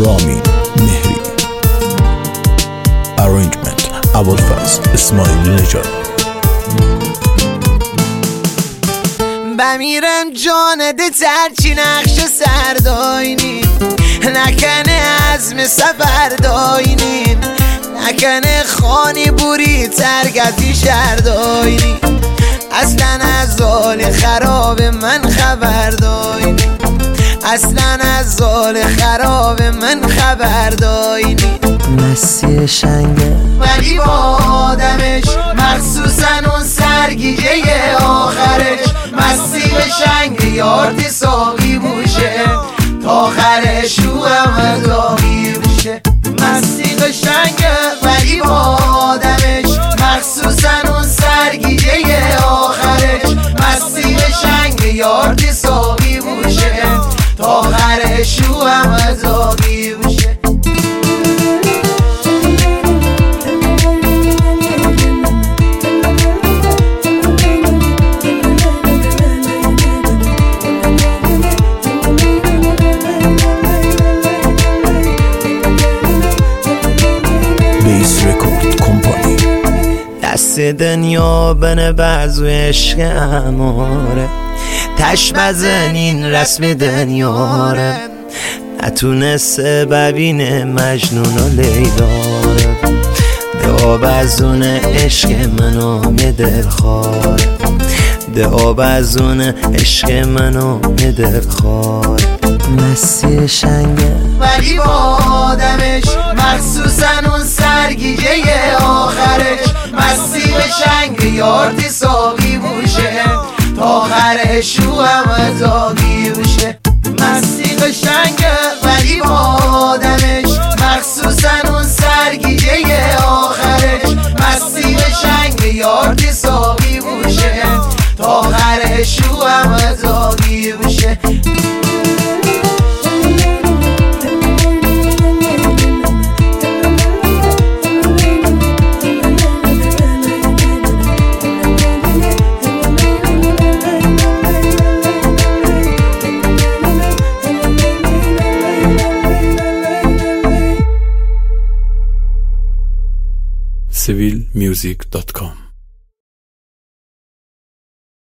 رامین مهری. Arrangement ابوالفضل اسماعیل نژاد. بمیرم جانده ترچی نقش سرداینیم، نکنه عزم سفر داینیم، نکنه خانی بوری ترگتی شرداینیم، اصلا از حال خراب من خبر داینیم، اصلا از حال خراب من خبر داینیم. مسیح شنگه ولی با آدمش مخصوصا اون سرگیجه آخرش، مسیح شنگ یارتی ساقی بوشه تا آخرش رو هم داغی بوشه. مسیح شنگه ولی با آدمش مخصوصا اون سرگیجه آخرش، مسیح شنگ یارتی ساقی بوشه تا آخرش رو هم داغی بوشه. بیس رکورد کمپانی. دست دنیا بنه بزو عشق اماره، تش بزنین رسم دنیاره، نتونسته ببینه مجنون و لیلاره، دعا بزون عشق منو یه دلخواره، دعا بزون عشق منو یه دلخواره. مسیح شنگه ولی با آدمش مخصوصا اون سرگیجه آخرش، مسیح شنگ یارتی ساقی بوشه تا آخرش رو هم داغی بوشه. مسیح شنگه ولی با آدمش مخصوصا اون سرگیجه آخرش، مسیح شنگ یارتی ساقی بوشه تا آخرش رو هم داغی بوشه. civilmusic.com